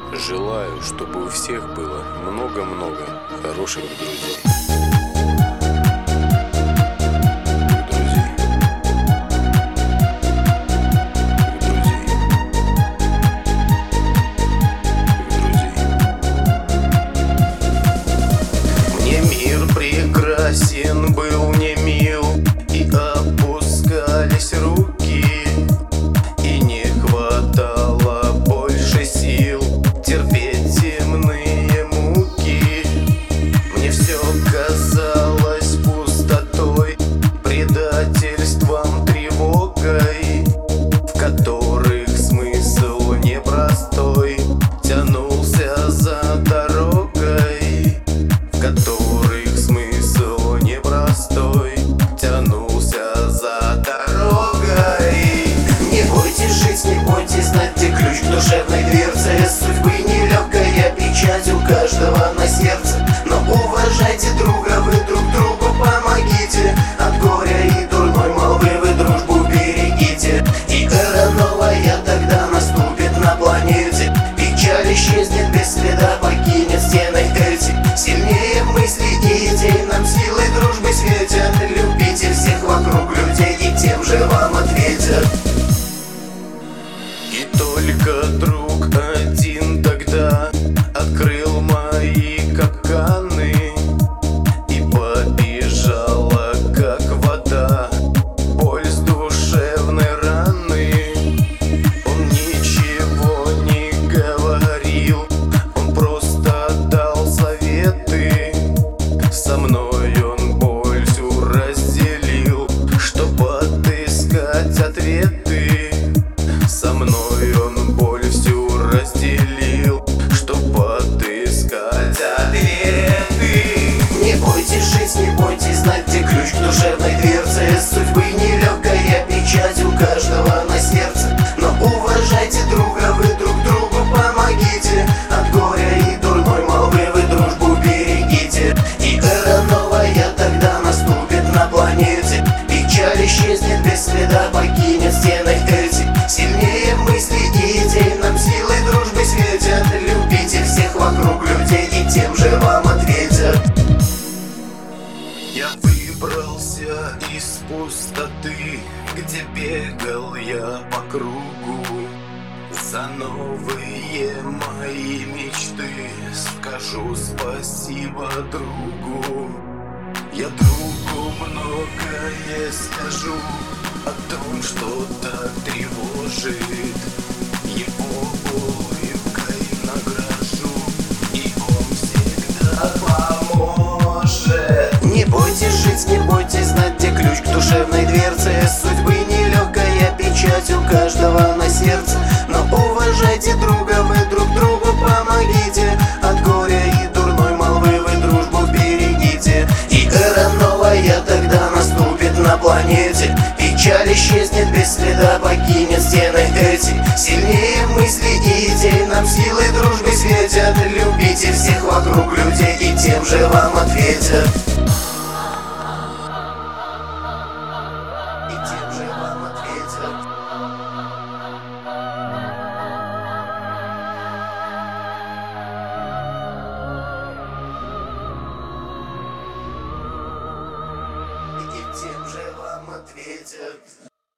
Желаю, чтобы у всех было много-много хороших друзей. Мне мир прекрасен был, не мил, и опускались руки, и не хватало больше сил терпеть земные муки. Мне все казалось пустотой, предательством, тревогой, в которых смысл непростой тянулся за дорогой, в которых смысл непростой тянулся за дорогой. Не бойтесь жить, не бойтесь знать, где ключ к душевной дверце судьбы. Нелегкая печать у каждого на сердце, но уважайте друга, вы друг другу помогите. От горя и дурной молвы вы дружбу берегите, и эра новая тогда наступит на планете. Печаль исчезнет без следа, покинет стены эти. Сильнее мыслей и идей нам силы дружбы светят. Любите всех вокруг людей, и тем же вам ответят. И только друг один тогда открыл мои капканы, и побежала, как вода, боль с душевной раны. Он ничего не говорил, он просто дал советы. Со мной он боль всю разделил, чтоб отыскать ответы. Со мной он боль всю разделил, чтоб отыскать ответы. Не бойтесь жить, не бойтесь знать, где ключ к душевной дверце судьбы. Нелегкая печать у каждого на сердце, но уважайте друга, вы друг другу помогите. От горя и дурной молвы вы дружбу берегите, и эра новая тогда наступит на планете. Печаль исчезнет без следа, покинет стены эти. Сильнее мыслей и идей нам силы дружбы светят. Любите всех вокруг людей, и тем же вам ответят. Я выбрался из пустоты, где бегал я по кругу. За новые мои мечты скажу спасибо другу. Я другу многое скажу о том, что так тревожит. Его улыбкой награжу, и он всегда поможет. Не бойтесь жить, не бойтесь знать, где ключ к душевной дверце судьбы. Нелегкая печать у каждого на сердце, но уважайте друга, вы друг другу помогите. От горя и дурной молвы вы дружбу берегите, и эра новая тогда наступит на планете. Печаль исчезнет без следа, покинет стены эти. Сильнее мыслей и идей нам силы дружбы светят. Любите всех вокруг людей, и тем же вам ответят. И тем же вам ответят. И тем же вам ответят.